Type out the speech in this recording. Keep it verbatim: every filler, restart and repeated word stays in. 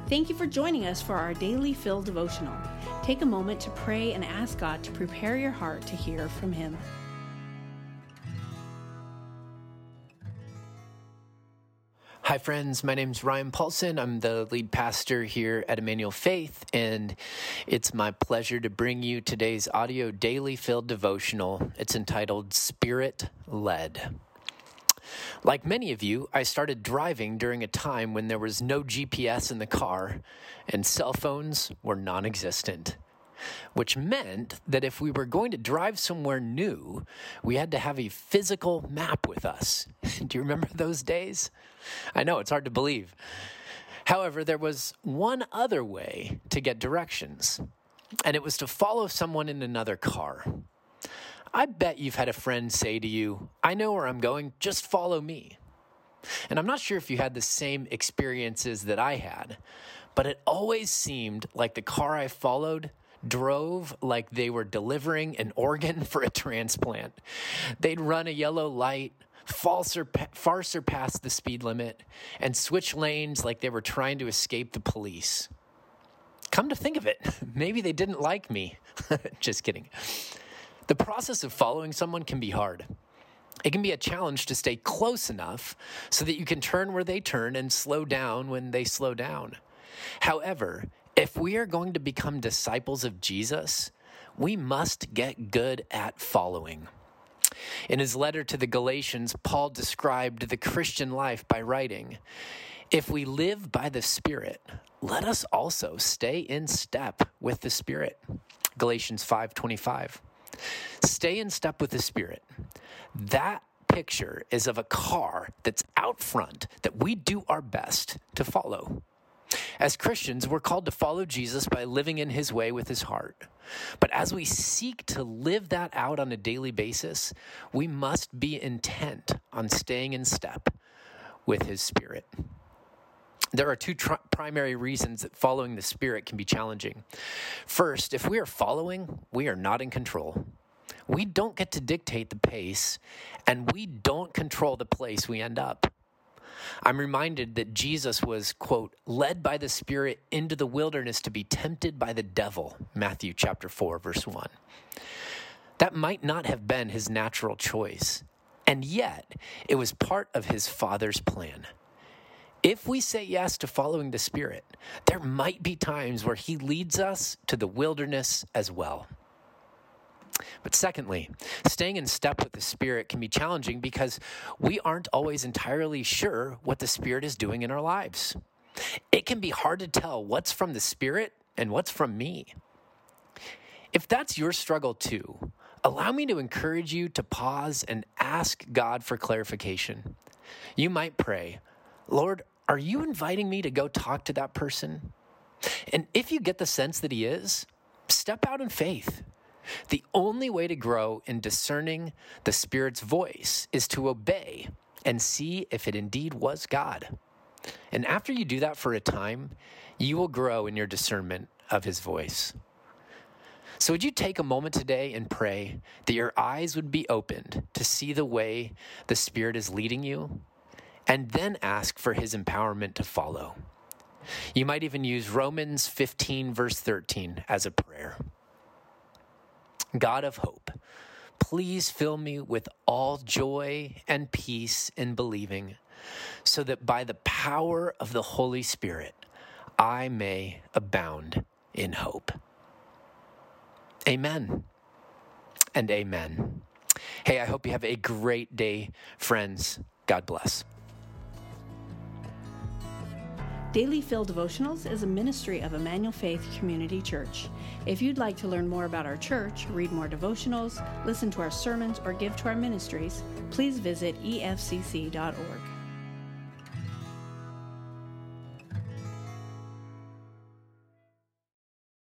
Thank you for joining us for our Daily Fill devotional. Take a moment to pray and ask God to prepare your heart to hear from Him. Hi friends, my name's Ryan Paulson. I'm the lead pastor here at Emmanuel Faith, and it's my pleasure to bring you today's audio Daily Fill devotional. It's entitled Spirit Led. Like many of you, I started driving during a time when there was no G P S in the car and cell phones were non-existent, which meant that if we were going to drive somewhere new, we had to have a physical map with us. Do you remember those days? I know, it's hard to believe. However, there was one other way to get directions, and it was to follow someone in another car. I bet you've had a friend say to you, "I know where I'm going, just follow me." And I'm not sure if you had the same experiences that I had, but it always seemed like the car I followed drove like they were delivering an organ for a transplant. They'd run a yellow light, far, surpa- far surpass the speed limit, and switch lanes like they were trying to escape the police. Come to think of it, maybe they didn't like me. Just kidding. The process of following someone can be hard. It can be a challenge to stay close enough so that you can turn where they turn and slow down when they slow down. However, if we are going to become disciples of Jesus, we must get good at following. In his letter to the Galatians, Paul described the Christian life by writing, "If we live by the Spirit, let us also stay in step with the Spirit." Galatians five twenty-five. Stay in step with the Spirit. That picture is of a car that's out front that we do our best to follow. As Christians, we're called to follow Jesus by living in his way with his heart. But as we seek to live that out on a daily basis, we must be intent on staying in step with his Spirit. There are two tr- primary reasons that following the Spirit can be challenging. First, if we are following, we are not in control. We don't get to dictate the pace, and we don't control the place we end up. I'm reminded that Jesus was, quote, led by the Spirit into the wilderness to be tempted by the devil, Matthew chapter four, verse one. That might not have been his natural choice, and yet it was part of his Father's plan. If we say yes to following the Spirit, there might be times where he leads us to the wilderness as well. But secondly, staying in step with the Spirit can be challenging because we aren't always entirely sure what the Spirit is doing in our lives. It can be hard to tell what's from the Spirit and what's from me. If that's your struggle too, allow me to encourage you to pause and ask God for clarification. You might pray, "Lord, are you inviting me to go talk to that person?" And if you get the sense that he is, step out in faith. The only way to grow in discerning the Spirit's voice is to obey and see if it indeed was God. And after you do that for a time, you will grow in your discernment of his voice. So would you take a moment today and pray that your eyes would be opened to see the way the Spirit is leading you, and then ask for his empowerment to follow. You might even use Romans fifteen, verse thirteen as a prayer. God of hope, please fill me with all joy and peace in believing, so that by the power of the Holy Spirit, I may abound in hope. Amen and amen. Hey, I hope you have a great day, friends. God bless. Daily Fill Devotionals is a ministry of Emmanuel Faith Community Church. If you'd like to learn more about our church, read more devotionals, listen to our sermons, or give to our ministries, please visit e f c c dot org.